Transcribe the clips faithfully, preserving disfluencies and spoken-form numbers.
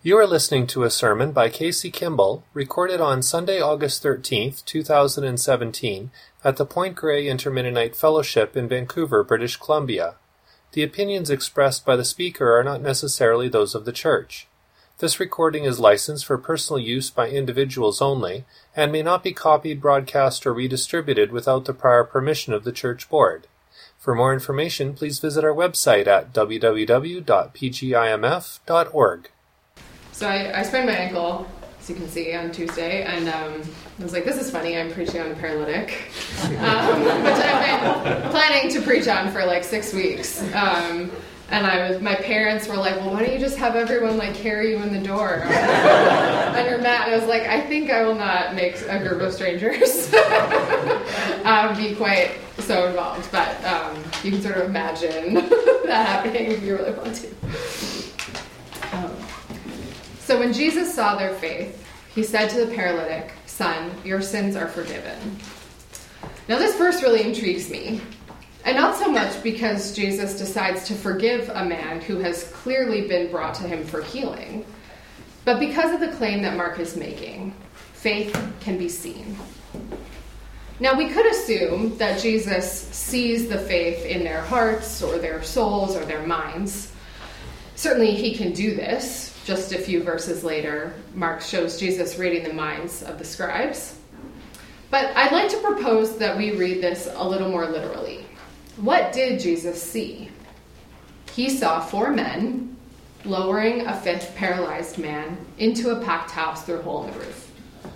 You are listening to a sermon by Casey Kimball, recorded on Sunday, August thirteenth, two thousand seventeen, at the Point Grey Intermennonite Fellowship in Vancouver, British Columbia. The opinions expressed by the speaker are not necessarily those of the church. This recording is licensed for personal use by individuals only, and may not be copied, broadcast, or redistributed without the prior permission of the church board. For more information, please visit our website at w w w dot p g i m f dot org. So I, I sprained my ankle, as you can see, on Tuesday, and um, I was like, this is funny, I'm preaching on a paralytic, um, which I've been planning to preach on for like six weeks. Um, and I was, my parents were like, well, why don't you just have everyone like carry you in the door on your mat? And I was like, I think I will not make a group of strangers um, be quite so involved, but um, you can sort of imagine that happening if you really want to. Um, So when Jesus saw their faith, he said to the paralytic, "Son, your sins are forgiven." Now this verse really intrigues me, and not so much because Jesus decides to forgive a man who has clearly been brought to him for healing, but because of the claim that Mark is making: faith can be seen. Now we could assume that Jesus sees the faith in their hearts or their souls or their minds. Certainly he can do this. Just a few verses later, Mark shows Jesus reading the minds of the scribes. But I'd like to propose that we read this a little more literally. What did Jesus see? He saw four men lowering a fifth paralyzed man into a packed house through a hole in the roof.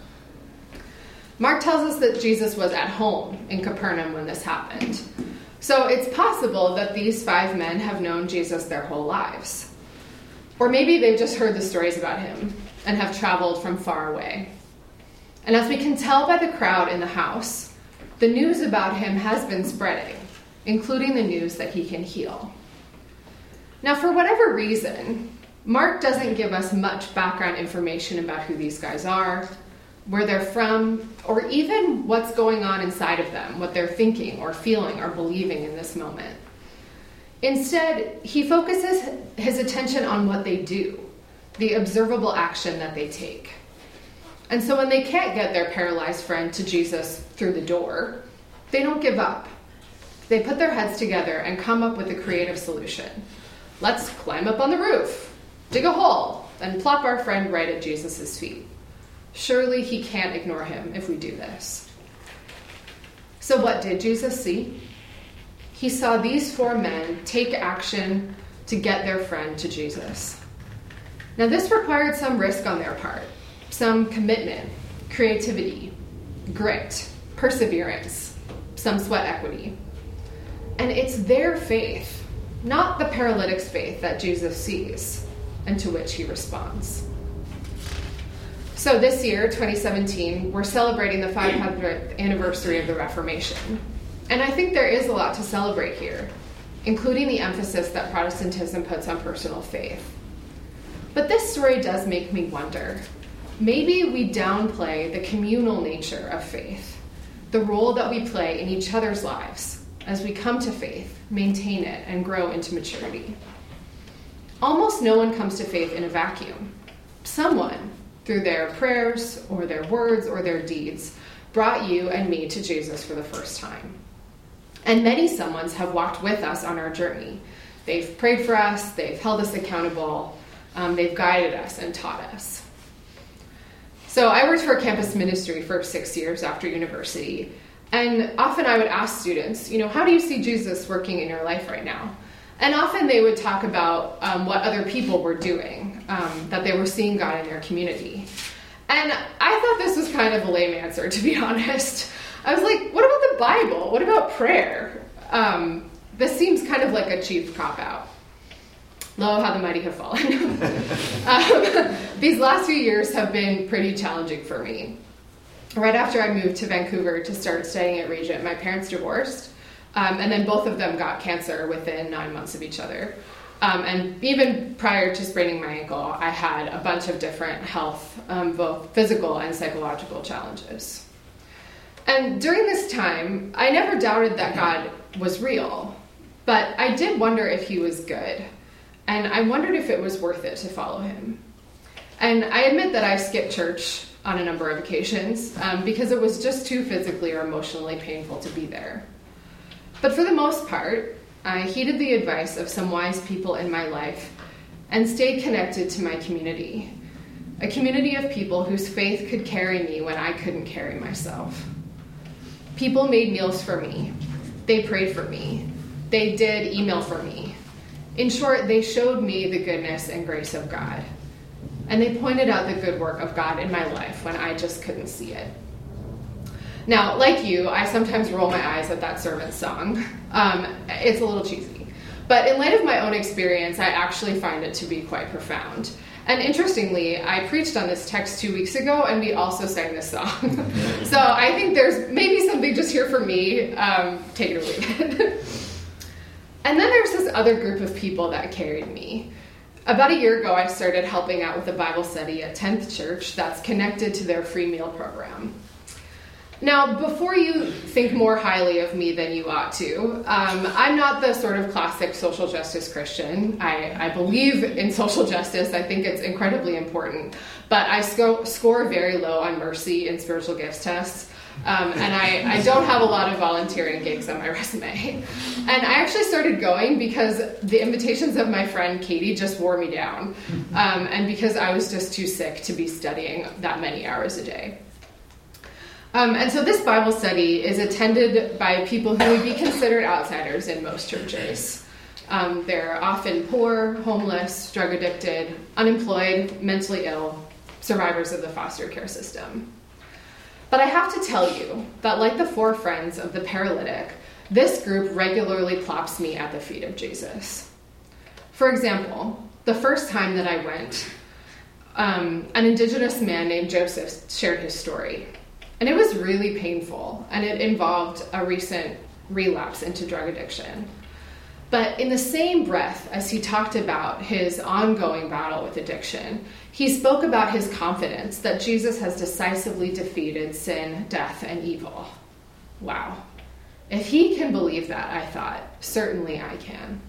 Mark tells us that Jesus was at home in Capernaum when this happened. So it's possible that these five men have known Jesus their whole lives. Or maybe they've just heard the stories about him and have traveled from far away. And as we can tell by the crowd in the house, the news about him has been spreading, including the news that he can heal. Now, for whatever reason, Mark doesn't give us much background information about who these guys are, where they're from, or even what's going on inside of them, what they're thinking or feeling or believing in this moment. Instead, he focuses his attention on what they do, the observable action that they take. And so when they can't get their paralyzed friend to Jesus through the door, they don't give up. They put their heads together and come up with a creative solution. Let's climb up on the roof, dig a hole, and plop our friend right at Jesus' feet. Surely he can't ignore him if we do this. So what did Jesus see? He saw these four men take action to get their friend to Jesus. Now this required some risk on their part, some commitment, creativity, grit, perseverance, some sweat equity. And it's their faith, not the paralytic's faith, that Jesus sees and to which he responds. So this year, twenty seventeen, we're celebrating the five hundredth anniversary of the Reformation. And I think there is a lot to celebrate here, including the emphasis that Protestantism puts on personal faith. But this story does make me wonder. Maybe we downplay the communal nature of faith, the role that we play in each other's lives as we come to faith, maintain it, and grow into maturity. Almost no one comes to faith in a vacuum. Someone, through their prayers or their words or their deeds, brought you and me to Jesus for the first time. And many someones have walked with us on our journey. They've prayed for us, they've held us accountable, um, they've guided us and taught us. So I worked for a campus ministry for six years after university, and often I would ask students, you know, how do you see Jesus working in your life right now? And often they would talk about um, what other people were doing, um, that they were seeing God in their community. And I thought this was kind of a lame answer, to be honest. I was like, what about the Bible? What about prayer? Um, this seems kind of like a cheap cop-out. Lo, how the mighty have fallen. um, these last few years have been pretty challenging for me. Right after I moved to Vancouver to start studying at Regent, my parents divorced, um, and then both of them got cancer within nine months of each other. Um, and even prior to spraining my ankle, I had a bunch of different health, um, both physical and psychological challenges. And during this time, I never doubted that God was real, but I did wonder if he was good, and I wondered if it was worth it to follow him. And I admit that I skipped church on a number of occasions um, because it was just too physically or emotionally painful to be there. But for the most part, I heeded the advice of some wise people in my life and stayed connected to my community, a community of people whose faith could carry me when I couldn't carry myself. People made meals for me. They prayed for me. They did email for me. In short, they showed me the goodness and grace of God. And they pointed out the good work of God in my life when I just couldn't see it. Now, like you, I sometimes roll my eyes at that servant song. Um, it's a little cheesy. But in light of my own experience, I actually find it to be quite profound. And interestingly, I preached on this text two weeks ago, and we also sang this song. So I think there's maybe something just here for me. Um, take it or leave it. And then there's this other group of people that carried me. About a year ago, I started helping out with a Bible study at tenth Church that's connected to their free meal program. Now, before you think more highly of me than you ought to, um, I'm not the sort of classic social justice Christian. I, I believe in social justice. I think it's incredibly important. But I sco- score very low on mercy and spiritual gifts tests. Um, and I, I don't have a lot of volunteering gigs on my resume. And I actually started going because the invitations of my friend Katie just wore me down. Um, and because I was just too sick to be studying that many hours a day. Um, and so this Bible study is attended by people who would be considered outsiders in most churches. Um, they're often poor, homeless, drug addicted, unemployed, mentally ill, survivors of the foster care system. But I have to tell you that like the four friends of the paralytic, this group regularly plops me at the feet of Jesus. For example, the first time that I went, um, an indigenous man named Joseph shared his story. And it was really painful, and it involved a recent relapse into drug addiction. But in the same breath as he talked about his ongoing battle with addiction, he spoke about his confidence that Jesus has decisively defeated sin, death, and evil. Wow. If he can believe that, I thought, certainly I can.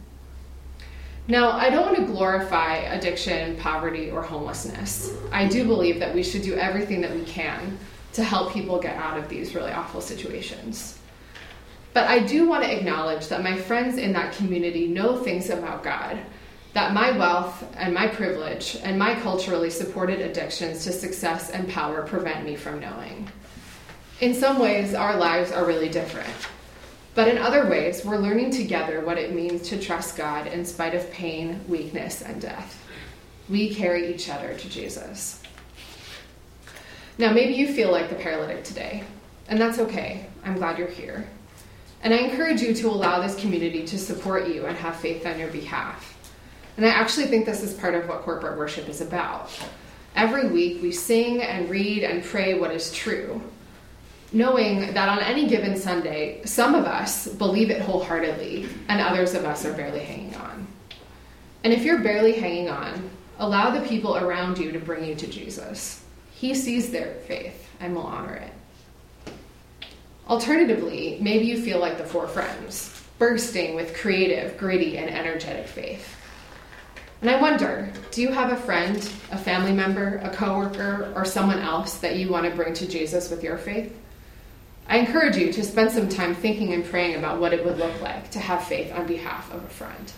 Now, I don't want to glorify addiction, poverty, or homelessness. I do believe that we should do everything that we can to help people get out of these really awful situations. But I do want to acknowledge that my friends in that community know things about God, that my wealth and my privilege and my culturally supported addictions to success and power prevent me from knowing. In some ways, our lives are really different. But in other ways, we're learning together what it means to trust God in spite of pain, weakness, and death. We carry each other to Jesus. Now, maybe you feel like the paralytic today, and that's okay. I'm glad you're here. And I encourage you to allow this community to support you and have faith on your behalf. And I actually think this is part of what corporate worship is about. Every week, we sing and read and pray what is true, knowing that on any given Sunday, some of us believe it wholeheartedly, and others of us are barely hanging on. And if you're barely hanging on, allow the people around you to bring you to Jesus. He sees their faith and will honor it. Alternatively, maybe you feel like the four friends, bursting with creative, gritty, and energetic faith. And I wonder, do you have a friend, a family member, a coworker, or someone else that you want to bring to Jesus with your faith? I encourage you to spend some time thinking and praying about what it would look like to have faith on behalf of a friend.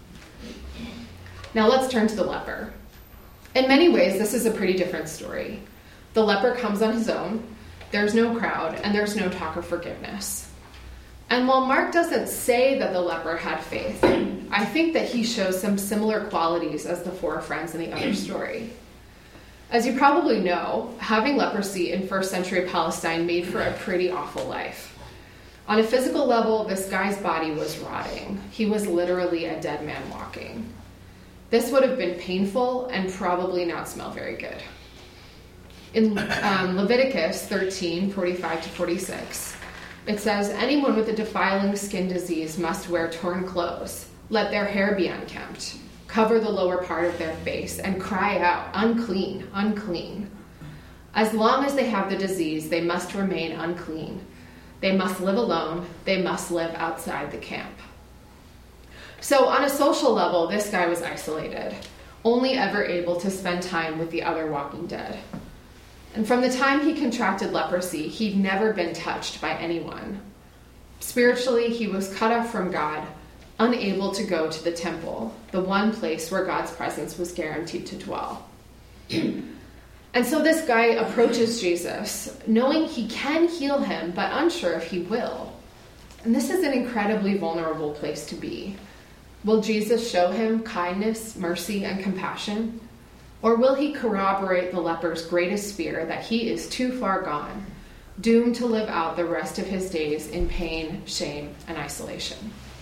Now let's turn to the leper. In many ways, this is a pretty different story. The leper comes on his own, there's no crowd, and there's no talk of forgiveness. And while Mark doesn't say that the leper had faith, I think that he shows some similar qualities as the four friends in the other story. As you probably know, having leprosy in first century Palestine made for a pretty awful life. On a physical level, this guy's body was rotting. He was literally a dead man walking. This would have been painful and probably not smell very good. In um, Leviticus thirteen, forty-five to forty-six, it says, anyone with a defiling skin disease must wear torn clothes. Let their hair be unkempt. Cover the lower part of their face and cry out, unclean, unclean. As long as they have the disease, they must remain unclean. They must live alone. They must live outside the camp. So on a social level, this guy was isolated. only ever able to spend time with the other walking dead. And from the time he contracted leprosy, he'd never been touched by anyone. Spiritually, he was cut off from God, unable to go to the temple, the one place where God's presence was guaranteed to dwell. And so this guy approaches Jesus, knowing he can heal him, but unsure if he will. And this is an incredibly vulnerable place to be. Will Jesus show him kindness, mercy, and compassion? Or will he corroborate the leper's greatest fear that he is too far gone, doomed to live out the rest of his days in pain, shame, and isolation?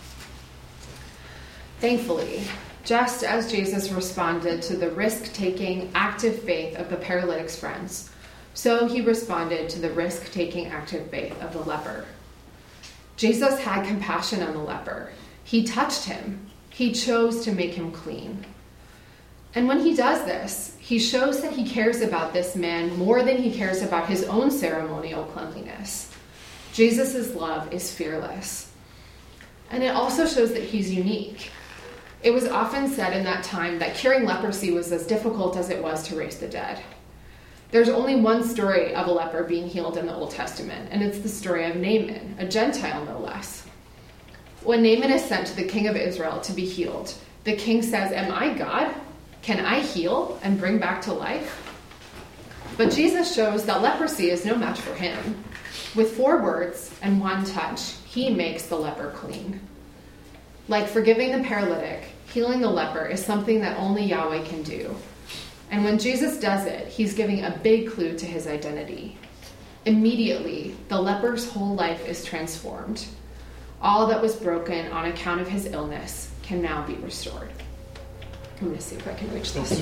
Thankfully, just as Jesus responded to the risk-taking, active faith of the paralytic's friends, so he responded to the risk-taking, active faith of the leper. Jesus had compassion on the leper. He touched him. He chose to make him clean. And when he does this, he shows that he cares about this man more than he cares about his own ceremonial cleanliness. Jesus' love is fearless. And it also shows that he's unique. It was often said in that time that curing leprosy was as difficult as it was to raise the dead. There's only one story of a leper being healed in the Old Testament, and it's the story of Naaman, a Gentile no less. When Naaman is sent to the king of Israel to be healed, the king says, "Am I God? Can I heal and bring back to life?" But Jesus shows that leprosy is no match for him. With four words and one touch, he makes the leper clean. Like forgiving the paralytic, healing the leper is something that only Yahweh can do. And when Jesus does it, he's giving a big clue to his identity. Immediately, the leper's whole life is transformed. All that was broken on account of his illness can now be restored. I'm going to see if I can reach this.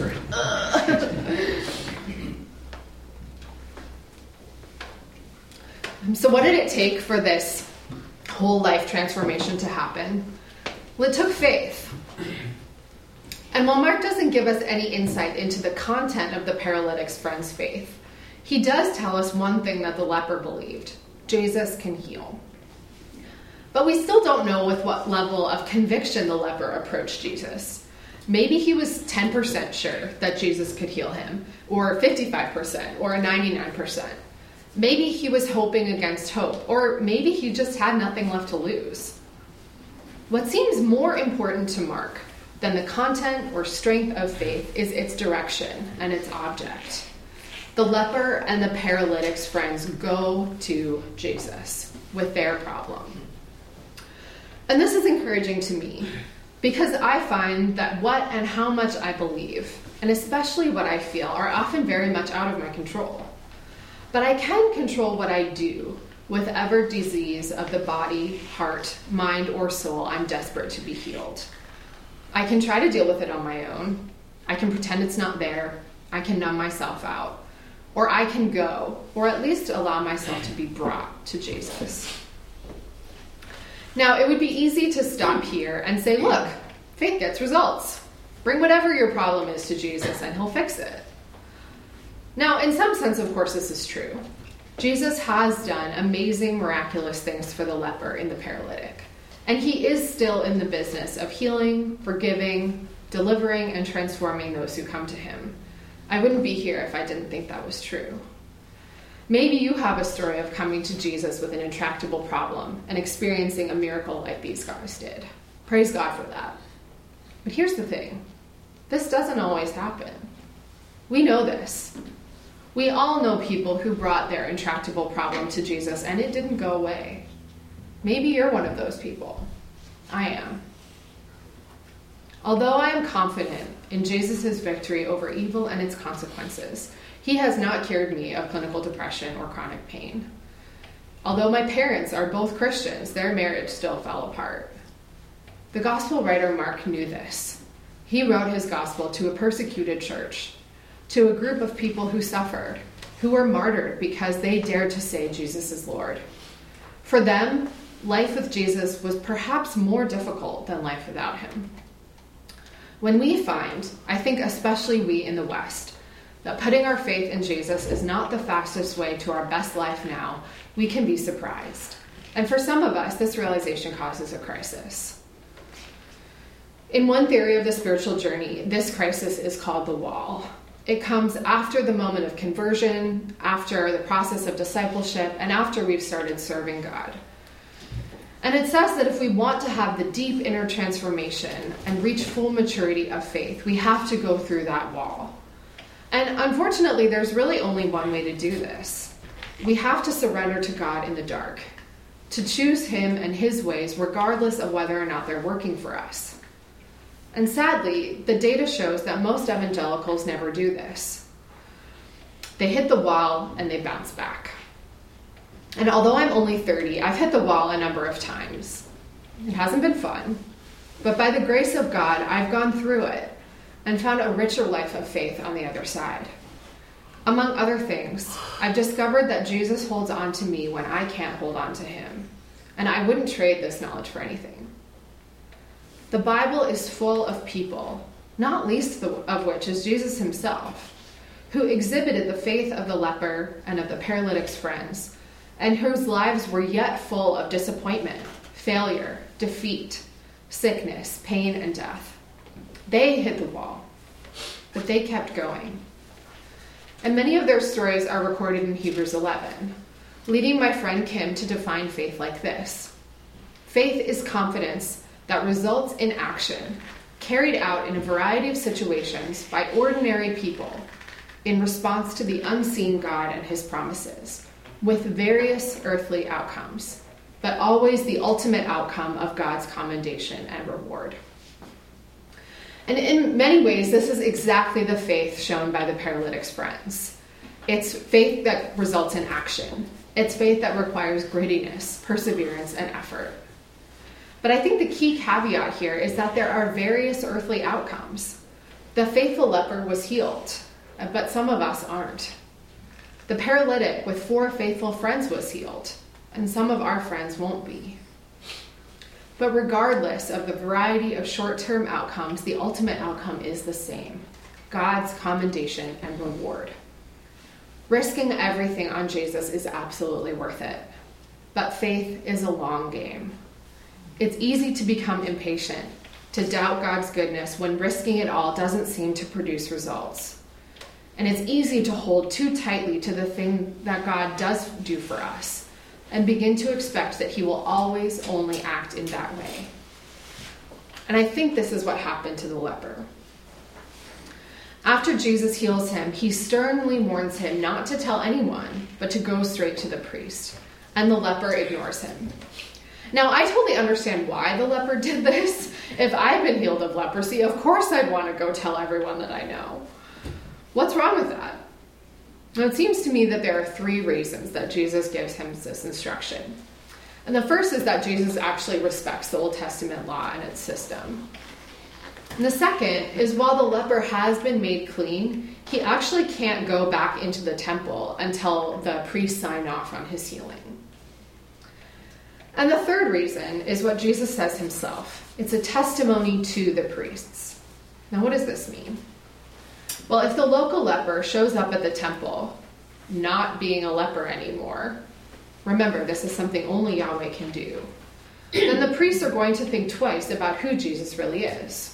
So what did it take for this whole life transformation to happen? Well, it took faith. And while Mark doesn't give us any insight into the content of the paralytic's friend's faith, he does tell us one thing that the leper believed: Jesus can heal. But we still don't know with what level of conviction the leper approached Jesus. Maybe he was ten percent sure that Jesus could heal him, or fifty-five percent, or ninety-nine percent. Maybe he was hoping against hope, or maybe he just had nothing left to lose. What seems more important to Mark than the content or strength of faith is its direction and its object. The leper and the paralytic's friends go to Jesus with their problem. And this is encouraging to me because I find that what and how much I believe, and especially what I feel, are often very much out of my control. But I can control what I do with whatever disease of the body, heart, mind, or soul I'm desperate to be healed. I can try to deal with it on my own. I can pretend it's not there. I can numb myself out. Or I can go, or at least allow myself to be brought to Jesus. Now, it would be easy to stop here and say, look, faith gets results. Bring whatever your problem is to Jesus and he'll fix it. Now, in some sense, of course, this is true. Jesus has done amazing, miraculous things for the leper and the paralytic. And he is still in the business of healing, forgiving, delivering, and transforming those who come to him. I wouldn't be here if I didn't think that was true. Maybe you have a story of coming to Jesus with an intractable problem and experiencing a miracle like these guys did. Praise God for that. But here's the thing. This doesn't always happen. We know this. We all know people who brought their intractable problem to Jesus and it didn't go away. Maybe you're one of those people. I am. Although I am confident in Jesus' victory over evil and its consequences, he has not cured me of clinical depression or chronic pain. Although my parents are both Christians, their marriage still fell apart. The gospel writer Mark knew this. He wrote his gospel to a persecuted church, to a group of people who suffered, who were martyred because they dared to say Jesus is Lord. For them, life with Jesus was perhaps more difficult than life without him. When we find, I think especially we in the West, that putting our faith in Jesus is not the fastest way to our best life now, we can be surprised. And for some of us, this realization causes a crisis. In one theory of the spiritual journey, this crisis is called the wall. It comes after the moment of conversion, after the process of discipleship, and after we've started serving God. And it says that if we want to have the deep inner transformation and reach full maturity of faith, we have to go through that wall. And unfortunately, there's really only one way to do this. We have to surrender to God in the dark, to choose Him and His ways regardless of whether or not they're working for us. And sadly, the data shows that most evangelicals never do this. They hit the wall and they bounce back. And although I'm only thirty, I've hit the wall a number of times. It hasn't been fun, but by the grace of God, I've gone through it and found a richer life of faith on the other side. Among other things, I've discovered that Jesus holds on to me when I can't hold on to Him, and I wouldn't trade this knowledge for anything. The Bible is full of people, not least of which is Jesus Himself, who exhibited the faith of the leper and of the paralytic's friends, and whose lives were yet full of disappointment, failure, defeat, sickness, pain, and death. They hit the wall, but they kept going. And many of their stories are recorded in Hebrews eleven, leading my friend Kim to define faith like this. Faith is confidence that results in action, carried out in a variety of situations by ordinary people in response to the unseen God and His promises, with various earthly outcomes, but always the ultimate outcome of God's commendation and reward. And in many ways, this is exactly the faith shown by the paralytic's friends. It's faith that results in action. It's faith that requires grittiness, perseverance, and effort. But I think the key caveat here is that there are various earthly outcomes. The faithful leper was healed, but some of us aren't. The paralytic with four faithful friends was healed, and some of our friends won't be. But regardless of the variety of short-term outcomes, the ultimate outcome is the same: God's commendation and reward. Risking everything on Jesus is absolutely worth it, but faith is a long game. It's easy to become impatient, to doubt God's goodness when risking it all doesn't seem to produce results. And it's easy to hold too tightly to the thing that God does do for us and begin to expect that He will always only act in that way. And I think this is what happened to the leper. After Jesus heals him, He sternly warns him not to tell anyone, but to go straight to the priest. And the leper ignores him. Now, I totally understand why the leper did this. If I've been healed of leprosy, of course I'd want to go tell everyone that I know. What's wrong with that? Well, it seems to me that there are three reasons that Jesus gives him this instruction. And the first is that Jesus actually respects the Old Testament law and its system. And the second is while the leper has been made clean, he actually can't go back into the temple until the priest sign off on his healing. And the third reason is what Jesus says Himself. It's a testimony to the priests. Now, what does this mean? Well, if the local leper shows up at the temple, not being a leper anymore, remember, this is something only Yahweh can do, then the priests are going to think twice about who Jesus really is.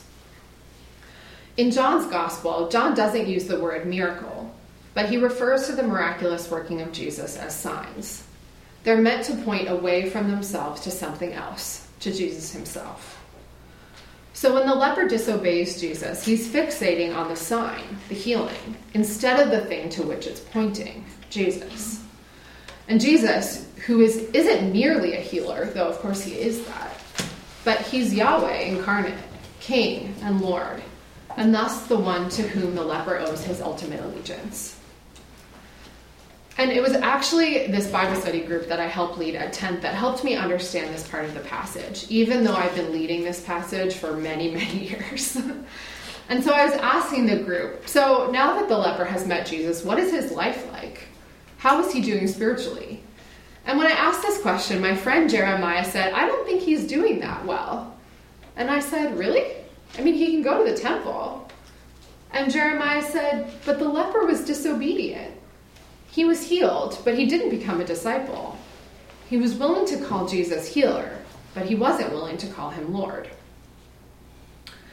In John's Gospel, John doesn't use the word miracle, but he refers to the miraculous working of Jesus as signs. They're meant to point away from themselves to something else, to Jesus Himself. So when the leper disobeys Jesus, he's fixating on the sign, the healing, instead of the thing to which it's pointing, Jesus. And Jesus, who is, isn't merely a healer, though of course He is that, but He's Yahweh incarnate, King and Lord, and thus the one to whom the leper owes his ultimate allegiance. And it was actually this Bible study group that I helped lead at tenth that helped me understand this part of the passage, even though I've been leading this passage for many, many years. And so I was asking the group, so now that the leper has met Jesus, what is his life like? How is he doing spiritually? And when I asked this question, my friend Jeremiah said, I don't think he's doing that well. And I said, really? I mean, he can go to the temple. And Jeremiah said, but the leper was disobedient. He was healed, but he didn't become a disciple. He was willing to call Jesus healer, but he wasn't willing to call him Lord.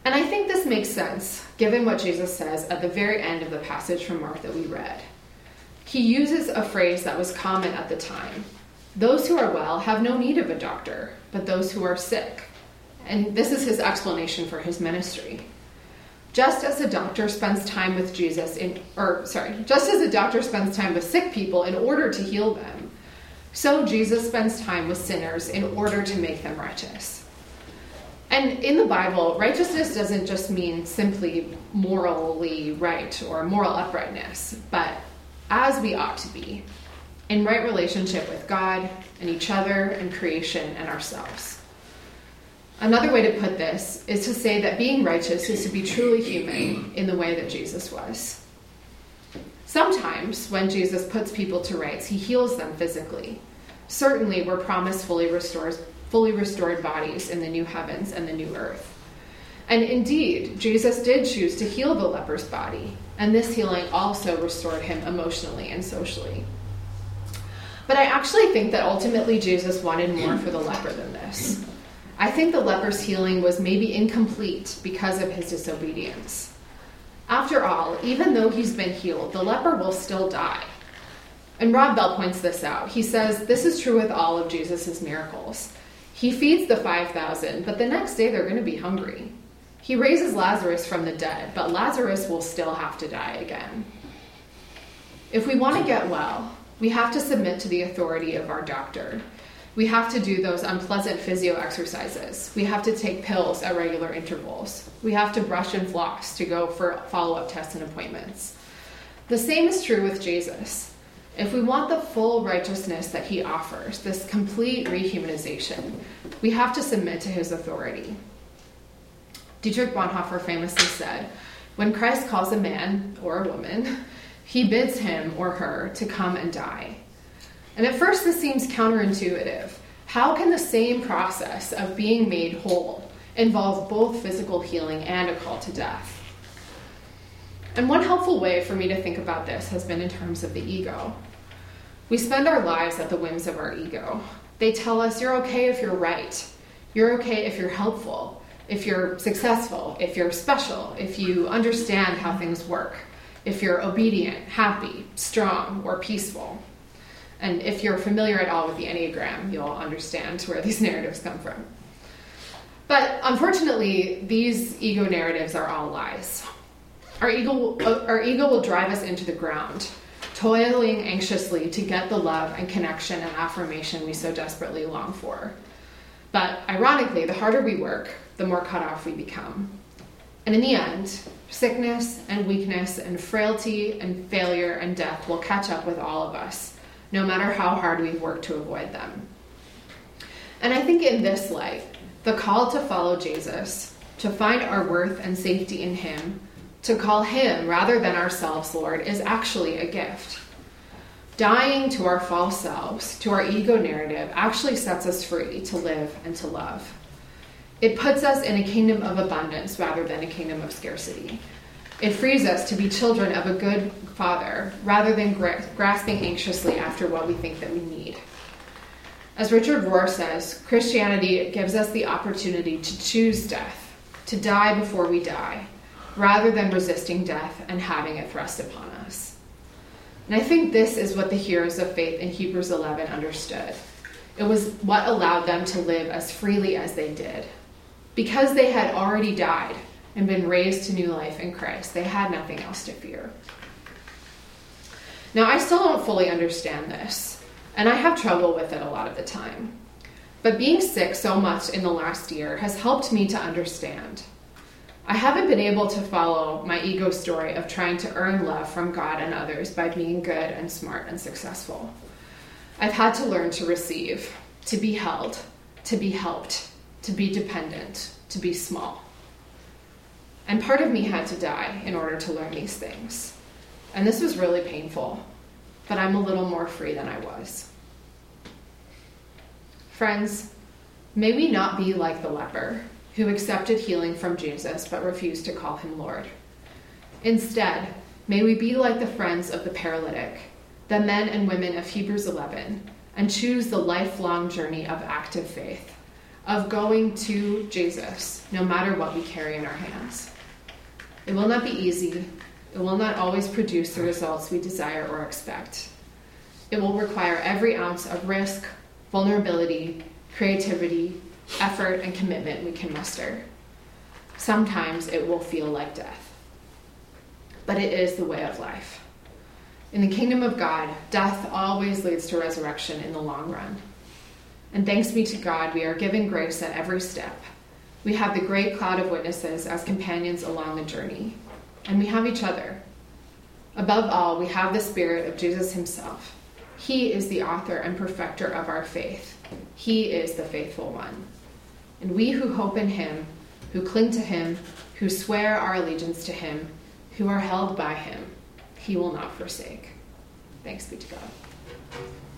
And I think this makes sense, given what Jesus says at the very end of the passage from Mark that we read. He uses a phrase that was common at the time. Those who are well have no need of a doctor, but those who are sick. And this is his explanation for his ministry. Just as a doctor spends time with Jesus in, or sorry, just as a doctor spends time with sick people in order to heal them, so Jesus spends time with sinners in order to make them righteous. And in the Bible, righteousness doesn't just mean simply morally right or moral uprightness, but as we ought to be, in right relationship with God and each other and creation and ourselves. Another way to put this is to say that being righteous is to be truly human in the way that Jesus was. Sometimes, when Jesus puts people to rights, he heals them physically. Certainly, we're promised fully restores, fully restored bodies in the new heavens and the new earth. And indeed, Jesus did choose to heal the leper's body, and this healing also restored him emotionally and socially. But I actually think that ultimately Jesus wanted more for the leper than this. I think the leper's healing was maybe incomplete because of his disobedience. After all, even though he's been healed, the leper will still die. And Rob Bell points this out. He says, this is true with all of Jesus' miracles. He feeds the five thousand, but the next day they're going to be hungry. He raises Lazarus from the dead, but Lazarus will still have to die again. If we want to get well, we have to submit to the authority of our doctor. We have to do those unpleasant physio exercises. We have to take pills at regular intervals. We have to brush and floss to go for follow-up tests and appointments. The same is true with Jesus. If we want the full righteousness that he offers, this complete rehumanization, we have to submit to his authority. Dietrich Bonhoeffer famously said, when Christ calls a man or a woman, he bids him or her to come and die. And at first this seems counterintuitive. How can the same process of being made whole involve both physical healing and a call to death? And one helpful way for me to think about this has been in terms of the ego. We spend our lives at the whims of our ego. They tell us you're okay if you're right. You're okay if you're helpful, if you're successful, if you're special, if you understand how things work, if you're obedient, happy, strong, or peaceful. And if you're familiar at all with the Enneagram, you'll understand where these narratives come from. But unfortunately, these ego narratives are all lies. Our ego, our ego will drive us into the ground, toiling anxiously to get the love and connection and affirmation we so desperately long for. But ironically, the harder we work, the more cut off we become. And in the end, sickness and weakness and frailty and failure and death will catch up with all of us, no matter how hard we've worked to avoid them. And I think in this light, the call to follow Jesus, to find our worth and safety in him, to call him rather than ourselves Lord, is actually a gift. Dying to our false selves, to our ego narrative, actually sets us free to live and to love. It puts us in a kingdom of abundance rather than a kingdom of scarcity. It frees us to be children of a good Father rather than gra- grasping anxiously after what we think that we need. As Richard Rohr says, Christianity gives us the opportunity to choose death, to die before we die, rather than resisting death and having it thrust upon us. And I think this is what the heroes of faith in Hebrews eleven understood. It was what allowed them to live as freely as they did. Because they had already died and been raised to new life in Christ, they had nothing else to fear. Now, I still don't fully understand this, and I have trouble with it a lot of the time. But being sick so much in the last year has helped me to understand. I haven't been able to follow my ego story of trying to earn love from God and others by being good and smart and successful. I've had to learn to receive, to be held, to be helped, to be dependent, to be small. And part of me had to die in order to learn these things. And this was really painful, but I'm a little more free than I was. Friends, may we not be like the leper who accepted healing from Jesus but refused to call him Lord. Instead, may we be like the friends of the paralytic, the men and women of Hebrews eleven, and choose the lifelong journey of active faith, of going to Jesus, no matter what we carry in our hands. It will not be easy. It will not always produce the results we desire or expect. It will require every ounce of risk, vulnerability, creativity, effort, and commitment we can muster. Sometimes it will feel like death. But it is the way of life. In the kingdom of God, death always leads to resurrection in the long run. And thanks be to God, we are given grace at every step. We have the great cloud of witnesses as companions along the journey. And we have each other. Above all, we have the Spirit of Jesus himself. He is the author and perfecter of our faith. He is the faithful one. And we who hope in him, who cling to him, who swear our allegiance to him, who are held by him, he will not forsake. Thanks be to God.